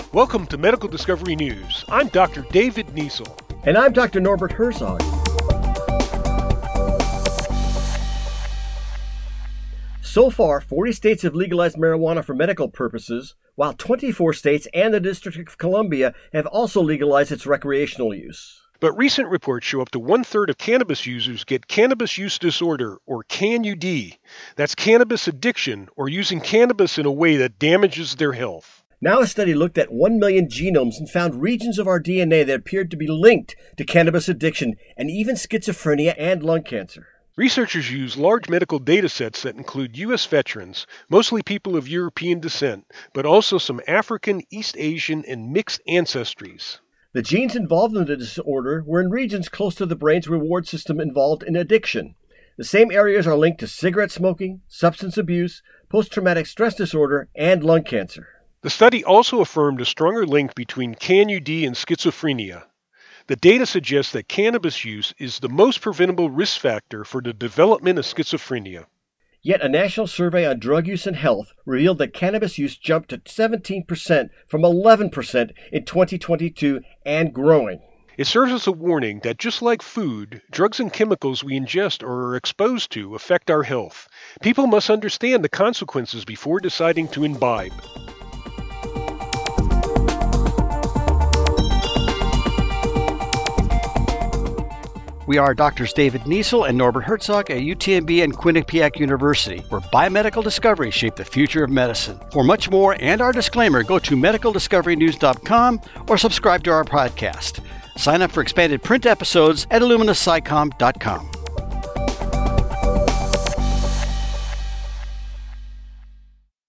Welcome to Medical Discovery News. I'm Dr. David Niesel. And I'm Dr. Norbert Herzog. So far, 40 states have legalized marijuana for medical purposes, while 24 states and the District of Columbia have also legalized its recreational use. But recent reports show up to one-third of cannabis users get cannabis use disorder, or CAN-UD. That's cannabis addiction, or using cannabis in a way that damages their health. Now a study looked at 1 million genomes and found regions of our DNA that appeared to be linked to cannabis addiction and even schizophrenia and lung cancer. Researchers use large medical data sets that include U.S. veterans, mostly people of European descent, but also some African, East Asian, and mixed ancestries. The genes involved in the disorder were in regions close to the brain's reward system involved in addiction. The same areas are linked to cigarette smoking, substance abuse, post-traumatic stress disorder, and lung cancer. The study also affirmed a stronger link between CAN-UD and schizophrenia. The data suggests that cannabis use is the most preventable risk factor for the development of schizophrenia. Yet a national survey on drug use and health revealed that cannabis use jumped to 17% from 11% in 2022 and growing. It serves as a warning that just like food, drugs and chemicals we ingest or are exposed to affect our health. People must understand the consequences before deciding to imbibe. We are Drs. David Niesel and Norbert Herzog at UTMB and Quinnipiac University, where biomedical discoveries shape the future of medicine. For much more and our disclaimer, go to medicaldiscoverynews.com or subscribe to our podcast. Sign up for expanded print episodes at illuminascicom.com.